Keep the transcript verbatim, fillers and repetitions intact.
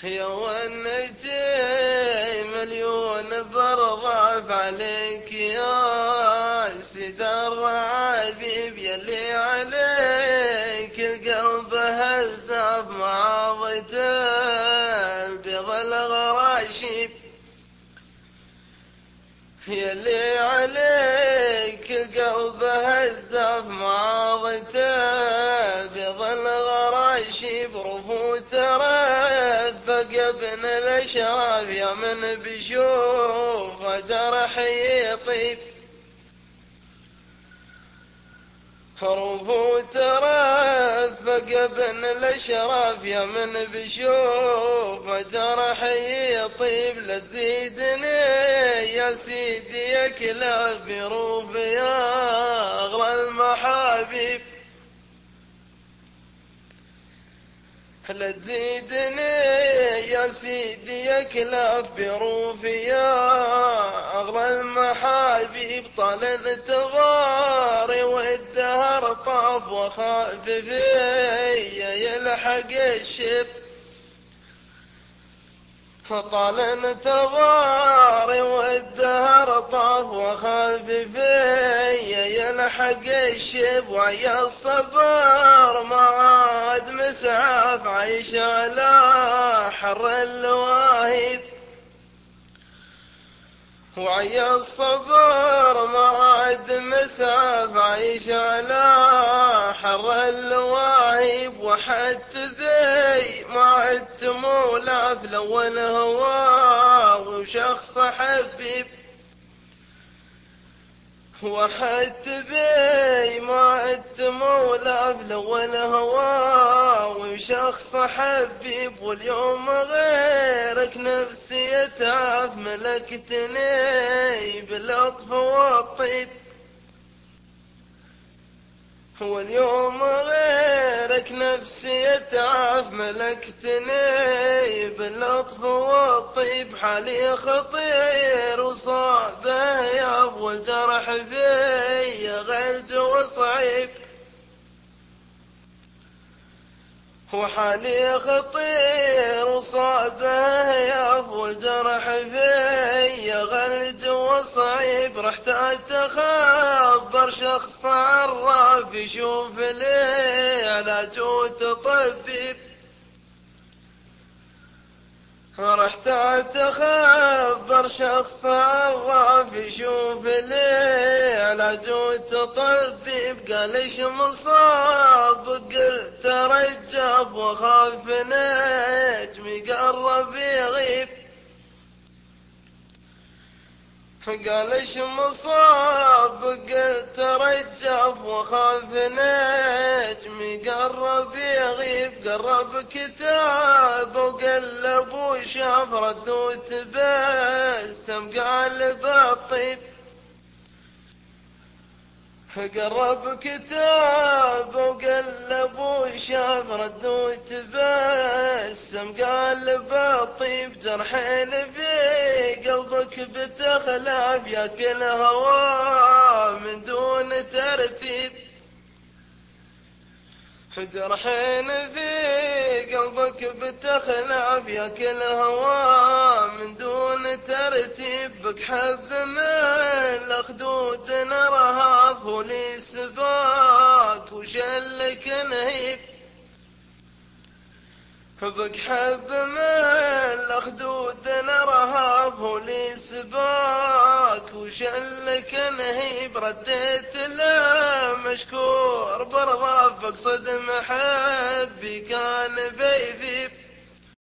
يا ونيتي مليون برضاف عليك يا سيد الرعابيب، يلي عليك القلب هزاف معاضة البيض الغراشيب، يلي عليك القلب هزاف معاضة البيض الغراشيب، رفوت رفق ابن الاشراف يا من بيشوف جرحي يطيب، رفوت رفق ابن الاشراف يا من بيشوف جرحي يطيب، لا تزيدني يا سيدي يا كلاب يروف يا اغلى المحابيب، لا تزيدني يا سيدي يا كلاب بروفي يا أغلى المحابيب، طال انتظاري والدهر طاف وخاف فيا يلحق الشب، طال انتظاري والدهر طاف وخاف فيا يلحق الشب، وعيا الصبر ما عاد مسعاف عيش على حر اللواهب، وعيا الصبر ما عاد مسعاف عيش على حر اللواهب، وحدت بي ما عدت مولاف لو الهوى وشخص حبيب، وحدت بي ما عدت مولاف لو الهوى وشخص حبيب، واليوم غيرك نفسي يتعاف ملكتني باللطف والطيب، واليوم غيرك نفسي يتعاف ملكتني باللطف والطيب، حالي خطير وصعبه ياب والجرح في غلج وصعيب، وحالي خطير وصعبه ياب والجرح في غلج وصعيب، رحت اتخبر شخص عراف يشوف لي علاج وتطبيب، رحت اتخبر شخص عراف يشوف لي علاج وتطبيب، قال ايش مصاب قلت رجب وخاف نجمي قرب يغيب، قال ايش مصاب قلت رجف وخاف نجمي قرب يغيب، قرب كتاب وقلب وشاف رد وتبسم قال بالطيب، قرب كتاب وقلب وشاف رد وتبسم قال بالطيب، جرحين في قلبك بتخلاف يا كل هوى من دون ترتيب، جرحين في قلبك بتخلاف يا كل هوى من دون ترتيب، بك حب من الأخدود نرهف ولي سباك وشلك نهيب، بك حب من الأخدود نرهف ولي سباك وشلك نهيب، رديت له مشكور برضاف اقصد محبي كان بيذيب،